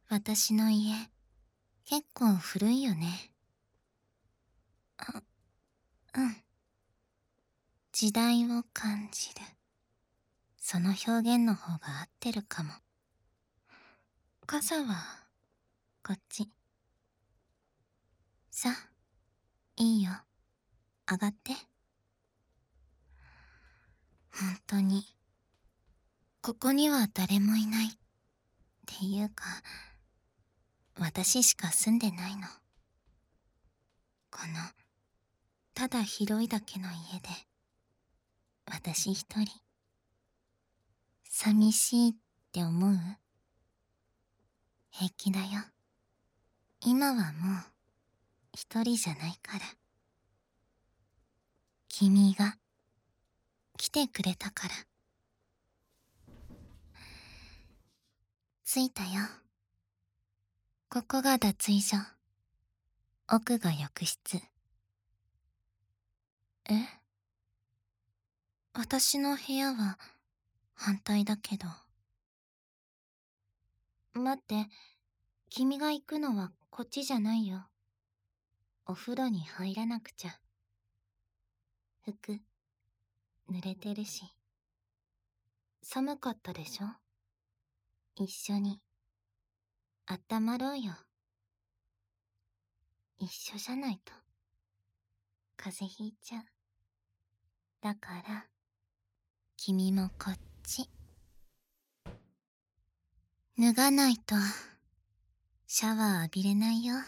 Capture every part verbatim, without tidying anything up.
私の家、結構古いよね。あ、うん。時代を感じる。その表現の方が合ってるかも。傘は、こっち。さ、いいよ。上がって。本当に、ここには誰もいない。っていうか、私しか住んでないの。この、ただ広いだけの家で、私一人。寂しいって思う？平気だよ。今はもう、一人じゃないから。君が、来てくれたから。着いたよ。ここが脱衣所。奥が浴室。え？私の部屋は反対だけど。待って、君が行くのはこっちじゃないよ。お風呂に入らなくちゃ。服、濡れてるし。寒かったでしょ？一緒に、あったまろうよ。一緒じゃないと、風邪ひいちゃう。だから、君もこっち。脱がないと、シャワー浴びれないよ。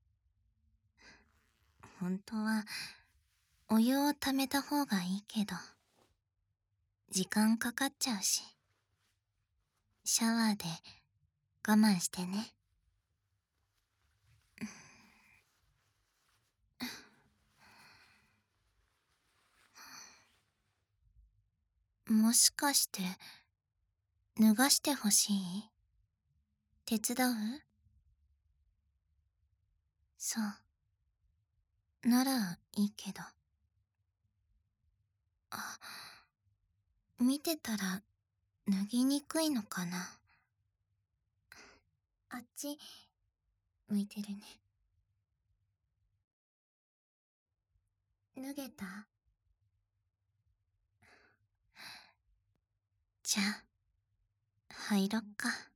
本当は、お湯をためた方がいいけど、時間かかっちゃうし。シャワーで我慢してね。もしかして、脱がしてほしい？手伝う？そう。ならいいけど。あ、見てたら脱ぎにくいのかな。あっち、向いてるね。脱げた？じゃあ、入ろっか。